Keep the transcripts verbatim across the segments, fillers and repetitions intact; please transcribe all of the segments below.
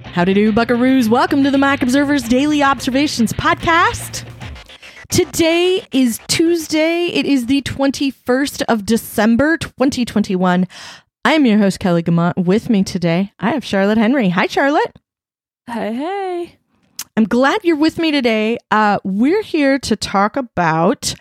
Howdy do, buckaroos. Welcome to the Mac Observer's Daily Observations podcast. Today is Tuesday. It is the twenty-first of December, twenty twenty-one. I am your host, Kelly Gamont. With me today, I have Charlotte Henry. Hi, Charlotte. Hey, hey. I'm glad you're with me today. Uh, we're here to talk about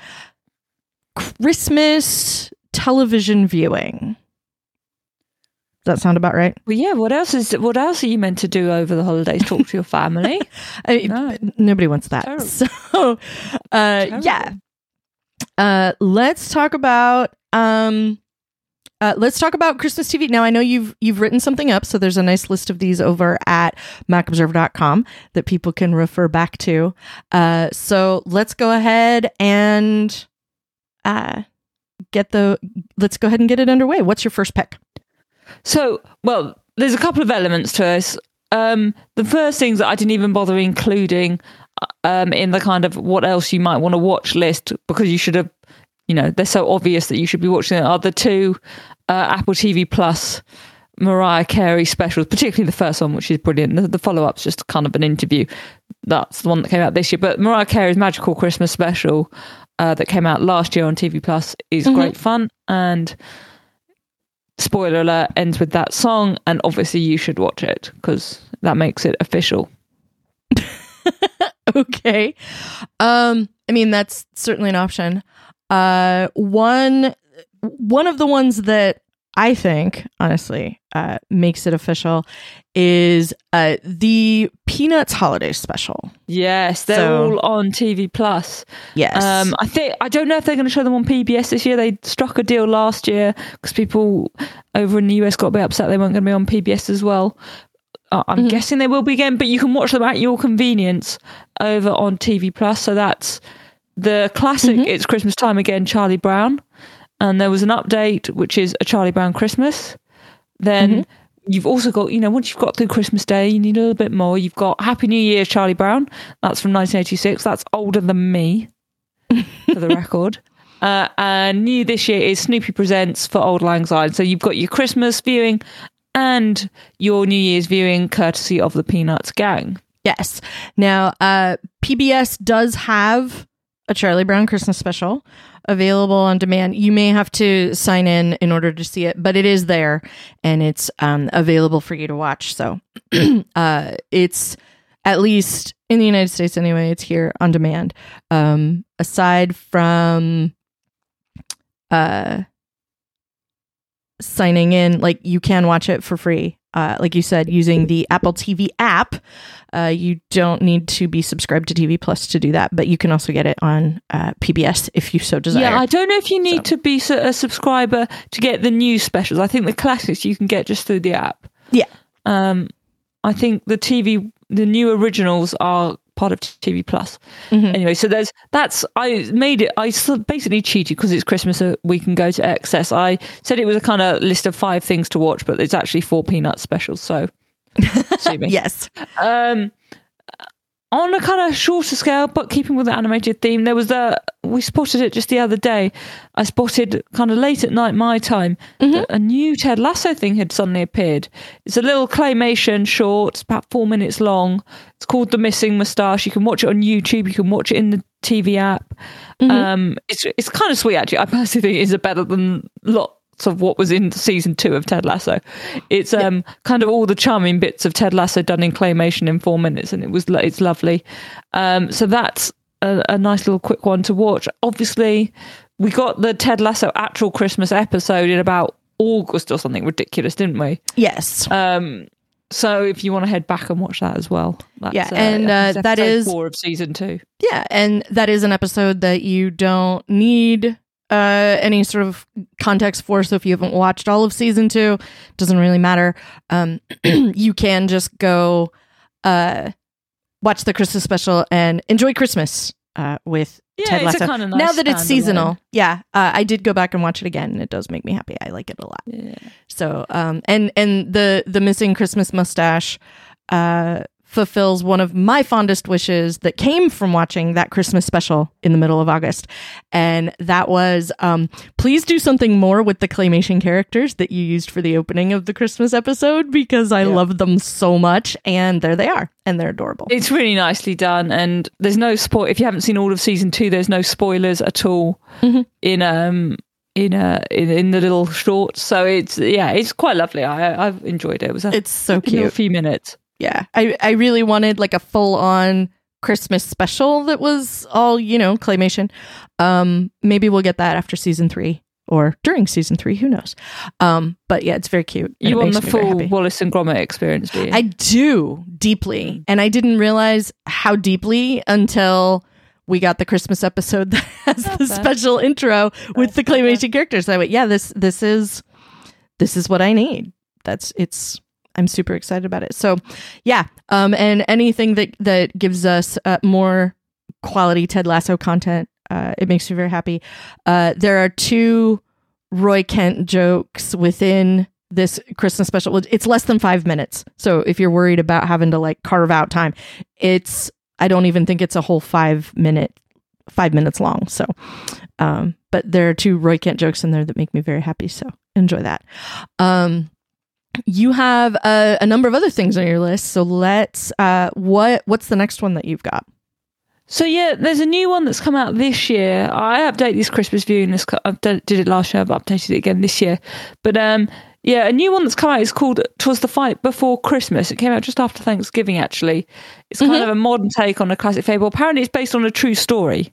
Christmas television viewing. Does that sound about right? Well, yeah. What else is? What else are you meant to do over the holidays? Talk to your family? I, No. Nobody wants that. Terrible. So, uh, Terrible. yeah. Uh, let's talk about um, uh, let's talk about Christmas T V. Now, I know you've you've written something up, so there's a nice list of these over at mac observer dot com that people can refer back to. Uh, so let's go ahead and uh, get the let's go ahead and get it underway. What's your first pick? So, well, there's a couple of elements to this. Um, the first things that I didn't even bother including um, in the kind of what else you might want to watch list, because you should have, you know, they're so obvious that you should be watching it, are the two uh, Apple T V Plus Mariah Carey specials, particularly the first one, which is brilliant. The, the follow-up's just kind of an interview. That's the one that came out this year. But Mariah Carey's Magical Christmas special uh, that came out last year on T V Plus is Mm-hmm. great fun. And spoiler alert, ends with that song, and obviously you should watch it because that makes it official. Okay. Um, I mean, that's certainly an option. Uh, one, one of the ones that I think, honestly, uh, makes it official is uh, the Peanuts Holiday Special. Yes, they're So- all on T V Plus. Yes. Um, I think I don't know if they're going to show them on P B S this year. They struck a deal last year because people over in the U S got a bit upset they weren't going to be on P B S as well. Uh, I'm Mhm. guessing they will be again, but you can watch them at your convenience over on T V Plus. So that's the classic Mhm. It's Christmas Time Again, Charlie Brown. And there was an update, which is A Charlie Brown Christmas. Then Mhm. you've also got, you know, once you've got through Christmas Day, you need a little bit more. You've got Happy New Year, Charlie Brown. That's from nineteen eighty-six. That's older than me, for the record. Uh, and new this year is Snoopy Presents for Old Lang Syne. So you've got your Christmas viewing and your New Year's viewing, courtesy of the Peanuts gang. Yes. Now, uh, P B S does have a Charlie Brown Christmas special available on demand. You may have to sign in in order to see it, but it is there and it's um, available for you to watch. So uh, it's, at least in the United States anyway, it's here on demand. Um, aside from uh, signing in, like you can watch it for free. Uh, like you said, using the Apple T V app. Uh, you don't need to be subscribed to T V Plus to do that, but you can also get it on uh, P B S if you so desire. Yeah, I don't know if you need So. to be su- a subscriber to get the new specials. I think the classics you can get just through the app. Yeah. Um, I think the T V, the new originals are part of T V Plus. Mhm. Anyway, so there's that's I made it. I sort of basically cheated because it's Christmas, so we can go to excess. I said it was a kind of list of five things to watch, but it's actually four Peanut specials. So, sue me. Yes. Um, on a kind of shorter scale, but keeping with the animated theme, there was the we spotted it just the other day. I spotted kind of late at night my time Mhm. that a new Ted Lasso thing had suddenly appeared. It's a little claymation short. It's about four minutes long. It's called The Missing Moustache. You can watch it on YouTube. You can watch it in the T V app. Mhm. Um, it's it's kind of sweet actually. I personally think it's better than lots of what was in season two of Ted Lasso. It's um kind of all the charming bits of Ted Lasso done in claymation in four minutes, and it was lo- it's lovely. Um, so that's a, a nice little quick one to watch. Obviously, we got the Ted Lasso actual Christmas episode in about August or something ridiculous, didn't we? Yes. Um, so if you want to head back and watch that as well, that's, Yeah, and, uh, it's that episode is- four of season two. Yeah, and that is an episode that you don't need uh, any sort of context for. So if you haven't watched all of season two, doesn't really matter. Um, you can just go uh, watch the Christmas special and enjoy Christmas uh, with Yeah, Ted it's a Lasso. kind of nice Now that it's standalone. seasonal, yeah, uh, I did go back and watch it again, and it does make me happy. I like it a lot. Yeah. So, um, and and the the missing Christmas mustache uh, fulfills one of my fondest wishes that came from watching that Christmas special in the middle of August. And that was, um, please do something more with the claymation characters that you used for the opening of the Christmas episode, because I yeah. love them so much. And there they are. And they're adorable. It's really nicely done. And there's no spoil. If you haven't seen all of season two, there's no spoilers at all mm-hmm. in, um, in, uh, in, in the little shorts. So it's, yeah, it's quite lovely. I, I've enjoyed it. It was a, it's so cute. A few minutes. Yeah, I, I really wanted like a full-on Christmas special that was all, you know, claymation. Um, maybe we'll get that after season three or during season three. Who knows? Um, but yeah, it's very cute. You want the full Wallace and Gromit experience, do you? I do, deeply. And I didn't realize how deeply until we got the Christmas episode that has oh, the fair. special intro with the claymation fair. characters. I went, yeah, this this is this is what I need. That's it's. I'm super excited about it. So yeah. Um, and anything that, that gives us uh, more quality Ted Lasso content, uh, it makes me very happy. Uh, there are two Roy Kent jokes within this Christmas special. It's less than five minutes. So if you're worried about having to like carve out time, it's, I don't even think it's a whole five minute, five minutes long. So, um, but there are two Roy Kent jokes in there that make me very happy. So enjoy that. Um, You have a, a number of other things on your list, so let's. Uh, what what's the next one that you've got? So yeah, there's a new one that's come out this year. I update this Christmas viewing. This I did it last year. I've updated it again this year. But um, yeah, a new one that's come out is called "'Twas the Fight Before Christmas." It came out just after Thanksgiving. Actually, it's kind mm-hmm. of a modern take on a classic fable. Apparently, it's based on a true story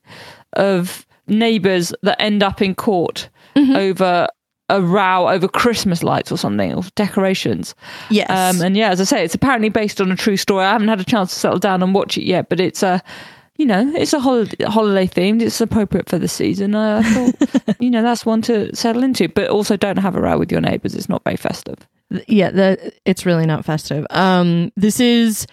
of neighbours that end up in court mm-hmm. over a row over Christmas lights or something, or decorations. Yes. Um, and yeah, as I say, it's apparently based on a true story. I haven't had a chance to settle down and watch it yet, but it's a, you know, it's a holiday, holiday themed. It's appropriate for the season. Uh, I thought, you know, that's one to settle into, but also don't have a row with your neighbours. It's not very festive. Yeah, the, it's really not festive. Um, this is,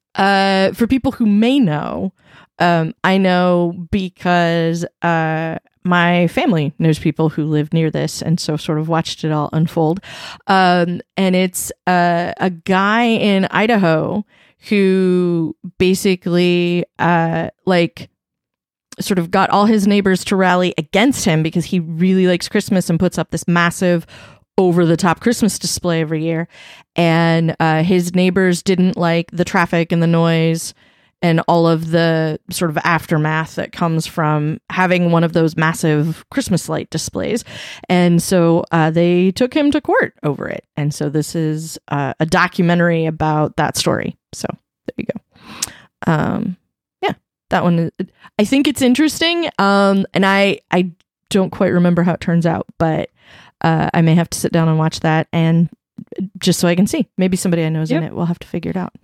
uh, for people who may know, um, I know because, uh, my family knows people who live near this, and so sort of watched it all unfold. Um, and it's uh, a guy in Idaho who basically, uh, like, sort of got all his neighbors to rally against him because he really likes Christmas and puts up this massive over-the-top Christmas display every year. And uh, his neighbors didn't like the traffic and the noise and all of the sort of aftermath that comes from having one of those massive Christmas light displays. And so uh, they took him to court over it. And so this is uh, a documentary about that story. So there you go. Um, yeah, that one, I think it's interesting. Um, and I, I don't quite remember how it turns out, but uh, I may have to sit down and watch that, and just so I can see. Maybe somebody I know is yep. in it. We'll have to figure it out.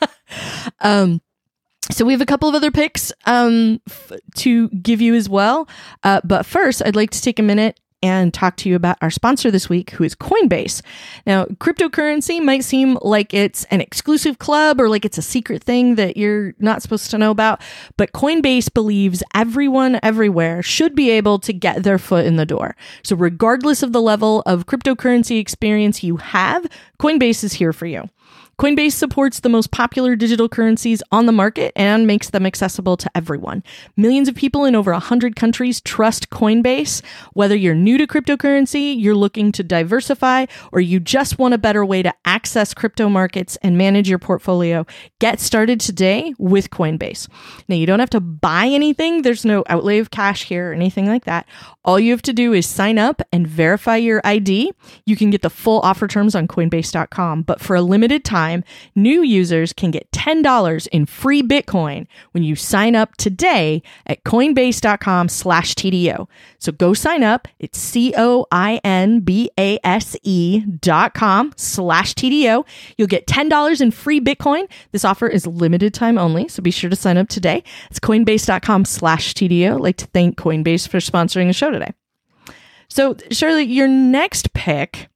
um, So we have a couple of other picks um, f- to give you as well. Uh, but first, I'd like to take a minute and talk to you about our sponsor this week, who is Coinbase. Now, cryptocurrency might seem like it's an exclusive club or like it's a secret thing that you're not supposed to know about, but Coinbase believes everyone everywhere should be able to get their foot in the door. So regardless of the level of cryptocurrency experience you have, Coinbase is here for you. Coinbase supports the most popular digital currencies on the market and makes them accessible to everyone. Millions of people in over one hundred countries trust Coinbase. Whether you're new to cryptocurrency, you're looking to diversify, or you just want a better way to access crypto markets and manage your portfolio, get started today with Coinbase. Now, you don't have to buy anything. There's no outlay of cash here or anything like that. All you have to do is sign up and verify your I D. You can get the full offer terms on Coinbase dot com, but for a limited time, new users can get ten dollars in free Bitcoin when you sign up today at Coinbase dot com slash T D O. So go sign up. It's C O I N B A S E dot com slash T D O. You'll get ten dollars in free Bitcoin. This offer is limited time only, so be sure to sign up today. It's Coinbase dot com slash T D O. I'd like to thank Coinbase for sponsoring the show today. So, Shirley, your next pick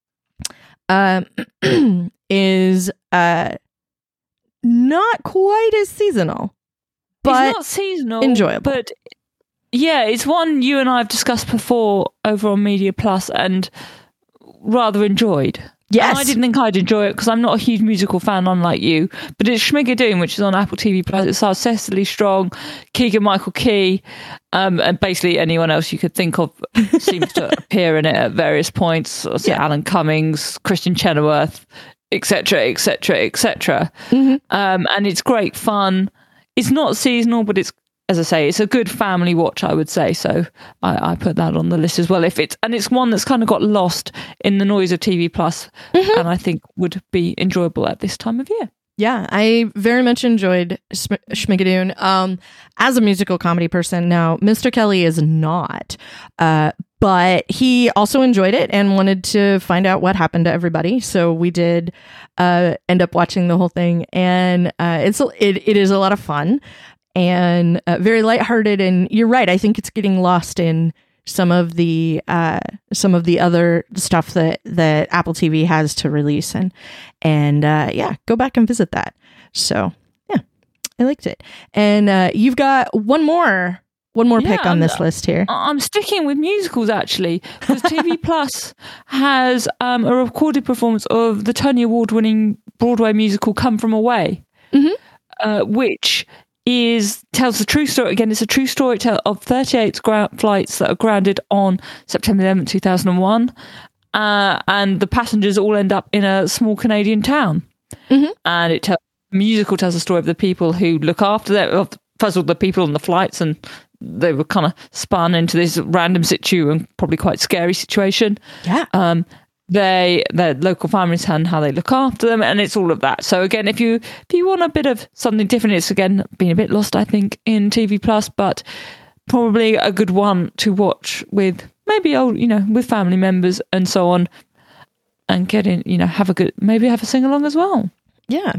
um, is uh, not quite as seasonal, but it's not seasonal, enjoyable. But yeah, it's one you and I have discussed before over on Media Plus and rather enjoyed. Yes. And I didn't think I'd enjoy it because I'm not a huge musical fan, unlike you. But it's Schmigadoon, which is on Apple T V Plus. It stars Cecily Strong, Keegan-Michael Key, um, and basically anyone else you could think of seems to appear in it at various points. So yeah. Alan Cummings, Christian Chenoweth, et cetera, et cetera, et cetera. Um, and it's great fun. It's not seasonal, but it's, as I say, it's a good family watch, I would say. So I, I put that on the list as well. If it's and it's one that's kind of got lost in the noise of T V Plus, mm-hmm. and I think would be enjoyable at this time of year. Yeah, I very much enjoyed Sh- Schmigadoon. Um, as a musical comedy person, now Mister Kelly is not, uh, but he also enjoyed it and wanted to find out what happened to everybody. So we did uh, end up watching the whole thing, and uh, it's it it is a lot of fun. And uh, very lighthearted, and you're right. I think it's getting lost in some of the uh, some of the other stuff that, that Apple T V has to release, and and uh, yeah, go back and visit that. So yeah, I liked it. And uh, you've got one more one more yeah, pick on I'm, this list here. I'm sticking with musicals actually, because T V Plus has um, a recorded performance of the Tony Award winning Broadway musical Come From Away, mm-hmm. uh, which. is tells the true story again. It's a true story tell of thirty-eight gra- flights that are grounded on September eleventh, two thousand one, uh, and the passengers all end up in a small Canadian town. Mm-hmm. And it tells the musical tells the story of the people who look after them, of first of all the people on the flights, and they were kind of spun into this random situ and probably quite scary situation. Yeah. Um, they their local families and how they look after them, and it's all of that. So again, if you if you want a bit of something different, it's again been a bit lost, I think, in T V Plus, but probably a good one to watch with maybe old, you know, with family members and so on, and get in, you know, have a good maybe have a sing along as well. Yeah.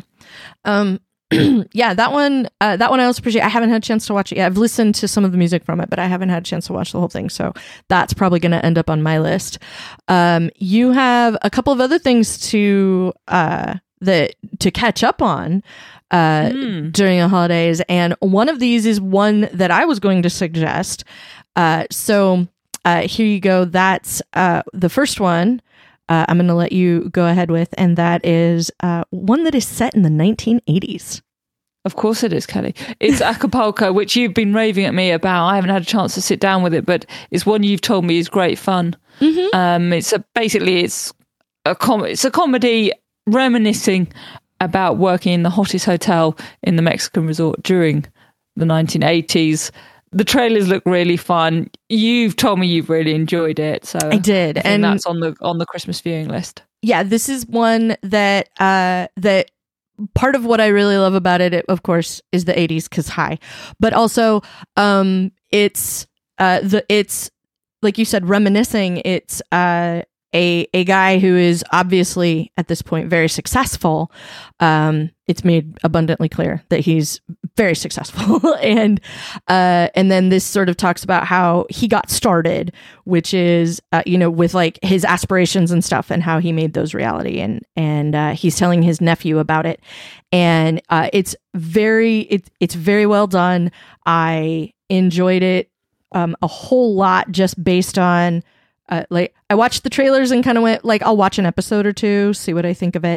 Um yeah, that one, uh, that one I also appreciate. I haven't had a chance to watch it yet. I've listened to some of the music from it, but I haven't had a chance to watch the whole thing. So that's probably going to end up on my list. Um, you have a couple of other things to uh, that to catch up on uh, mm. during the holidays, and one of these is one that I was going to suggest. Uh, so uh, here you go. That's uh, the first one. Uh, I'm going to let you go ahead with, and that is uh, one that is set in the nineteen eighties. Of course it is, Kelly. It's Acapulco, which you've been raving at me about. I haven't had a chance to sit down with it, but it's one you've told me is great fun. Mm-hmm. Um, it's a, basically it's a com- it's a comedy reminiscing about working in the hottest hotel in the Mexican resort during the nineteen eighties. The trailers look really fun. You've told me you've really enjoyed it, so I did, I think and that's on the on the Christmas viewing list. Yeah, this is one that uh, that part of what I really love about it, it of course, is the eighties because hi, but also um, it's uh, the it's like you said, reminiscing. It's uh, a a guy who is obviously at this point very successful. Um, it's made abundantly clear that he's very successful, and uh, and then this sort of talks about how he got started, which is uh, you know with like his aspirations and stuff, and how he made those reality, and and uh, he's telling his nephew about it, and uh, it's very it, it's very well done. I enjoyed it um, a whole lot just based on. Uh, like I watched the trailers and kind of went like I'll watch an episode or two, see what I think of it,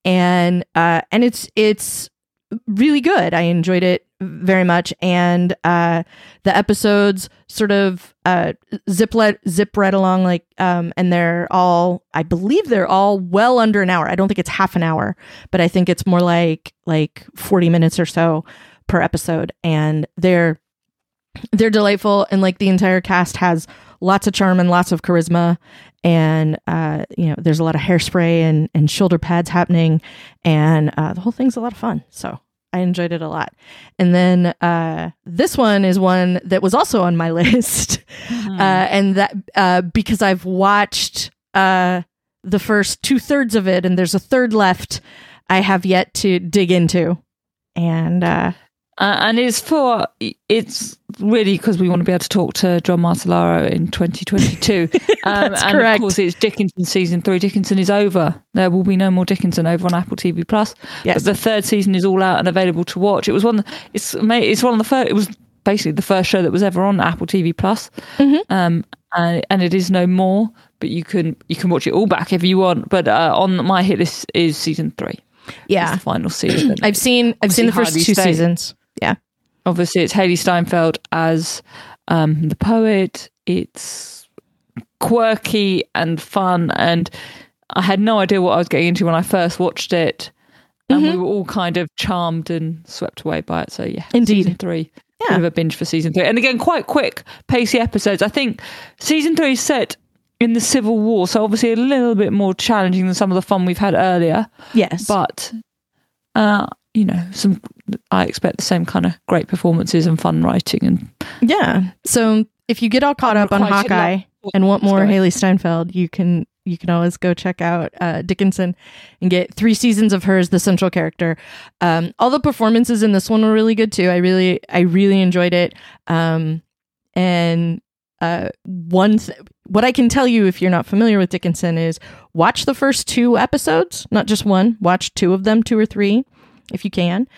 and uh, and it's it's really good. I enjoyed it very much, and uh, the episodes sort of uh, zip let zip right along, like um, and they're all I believe they're all well under an hour. I don't think it's half an hour, but I think it's more like like forty minutes or so per episode, and they're they're delightful, and like the entire cast has lots of charm and lots of charisma, and uh, you know, there's a lot of hairspray and, and shoulder pads happening, and uh, the whole thing's a lot of fun. So I enjoyed it a lot. And then uh, this one is one that was also on my list, mm-hmm. uh, and that uh, because I've watched uh, the first two thirds of it, and there's a third left I have yet to dig into, and. Uh, Uh, and it's for, it's really because we want to be able to talk to John Martellaro in twenty twenty-two. um, That's and correct. Of course, it's Dickinson season three. Dickinson is over. There will be no more Dickinson over on Apple T V Plus. Yes. But the third season is all out and available to watch. It was one, it's, it's one of the first, it was basically the first show that was ever on Apple T V Plus. Mm-hmm. Um, and, and it is no more. But you can you can watch it all back if you want. But uh, on my hit list is season three. Yeah, it's the final season. I've seen I've seen the first two Stein- seasons. Yeah, obviously it's Haley Steinfeld as um, the poet. It's quirky and fun, and I had no idea what I was getting into when I first watched it. And mm-hmm. we were all kind of charmed and swept away by it. So yeah, indeed, season three. Yeah, bit of a binge for season three, and again quite quick, pacey episodes. I think season three is set in the Civil War, so obviously a little bit more challenging than some of the fun we've had earlier. Yes, but uh, you know, some I expect the same kind of great performances and fun writing and yeah. So if you get all caught up on Hawkeye and want more Haley Steinfeld, you can. You can always go check out uh, Dickinson and get three seasons of her as the central character. Um, all the performances in this one were really good too. I really, I really enjoyed it. Um, and uh, one, th- what I can tell you if you're not familiar with Dickinson is watch the first two episodes, not just one. Watch two of them, two or three, if you can,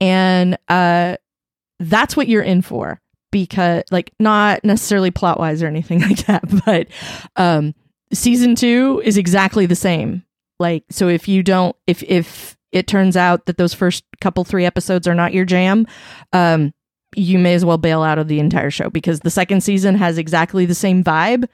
and uh, that's what you're in for. Because, like, not necessarily plot wise or anything like that, but. Um, Season two is exactly the same. Like, so if you don't, if if it turns out that those first couple three episodes are not your jam, um, you may as well bail out of the entire show because the second season has exactly the same vibe.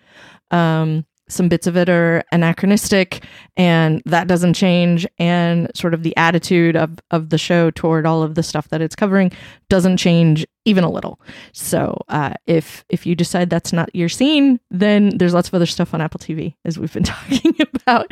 Um, some bits of it are anachronistic, and that doesn't change. And sort of the attitude of of the show toward all of the stuff that it's covering doesn't change even a little. So uh, if if you decide that's not your scene, then there's lots of other stuff on Apple T V, as we've been talking about.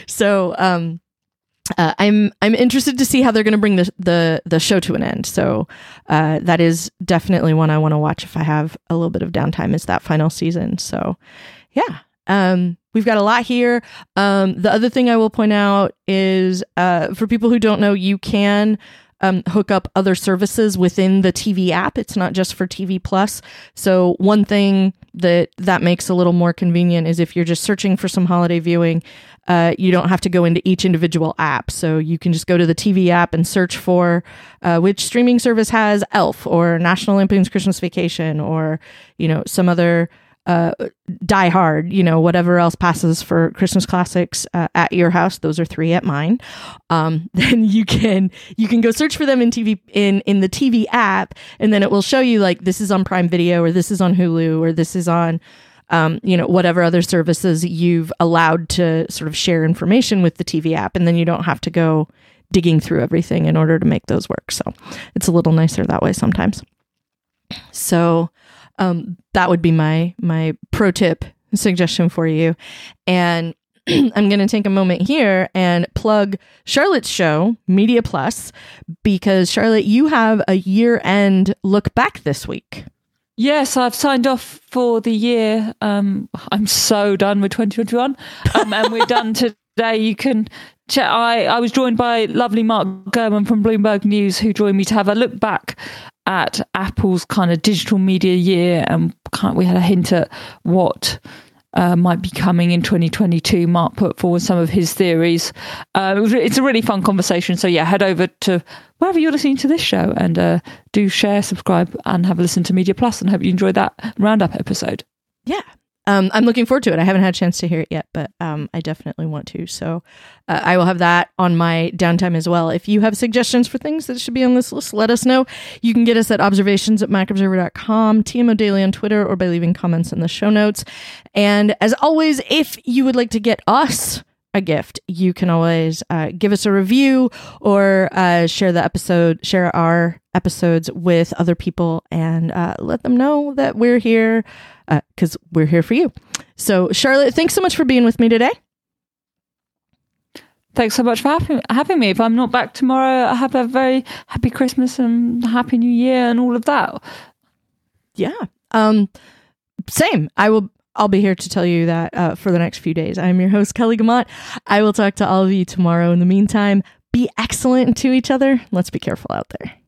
So um, uh, I'm I'm interested to see how they're going to bring the, the the show to an end. So uh, that is definitely one I want to watch if I have a little bit of downtime. Is that final season? So yeah. Um, we've got a lot here. Um, the other thing I will point out is uh, for people who don't know, you can um, hook up other services within the T V app. It's not just for T V Plus. So one thing that that makes a little more convenient is if you're just searching for some holiday viewing, uh, you don't have to go into each individual app. So you can just go to the T V app and search for uh, which streaming service has Elf or National Lampoon's Christmas Vacation or, you know, some other uh Die Hard, you know, whatever else passes for Christmas classics uh, at your house. Those are three at mine. Um, then you can you can go search for them in T V in in the T V app, and then it will show you like this is on Prime Video or this is on Hulu or this is on um, you know, whatever other services you've allowed to sort of share information with the T V app, and then you don't have to go digging through everything in order to make those work. So it's a little nicer that way sometimes. So. Um, that would be my my pro tip suggestion for you. And I'm going to take a moment here and plug Charlotte's show, Media Plus, because Charlotte, you have a year-end look back this week. Yes, I've signed off for the year. Um, I'm so done with twenty twenty-one, um, and we're done today. You can check. I, I was joined by lovely Mark Gurman from Bloomberg News, who joined me to have a look back at Apple's kind of digital media year, and kind of, we had a hint at what uh, might be coming in twenty twenty-two. Mark put forward some of his theories. Uh, it was, it's a really fun conversation. So yeah, head over to wherever you're listening to this show and uh, do share, subscribe, and have a listen to Media Plus. And hope you enjoyed that roundup episode. Yeah. Um, I'm looking forward to it. I haven't had a chance to hear it yet, but um, I definitely want to. So uh, I will have that on my downtime as well. If you have suggestions for things that should be on this list, let us know. You can get us at observations at mac observer dot com, T M O Daily on Twitter, or by leaving comments in the show notes. And as always, if you would like to get us a gift, you can always uh, give us a review or uh, share the episode, share our episodes with other people and uh, let them know that we're here because uh, we're here for you. So, Charlotte, thanks so much for being with me today. Thanks so much for having, having me. If I'm not back tomorrow, I have a very happy Christmas and happy New Year and all of that. Yeah. Um, same. I will. I'll be here to tell you that uh, for the next few days. I'm your host, Kelly Guimont. I will talk to all of you tomorrow. In the meantime, be excellent to each other. Let's be careful out there.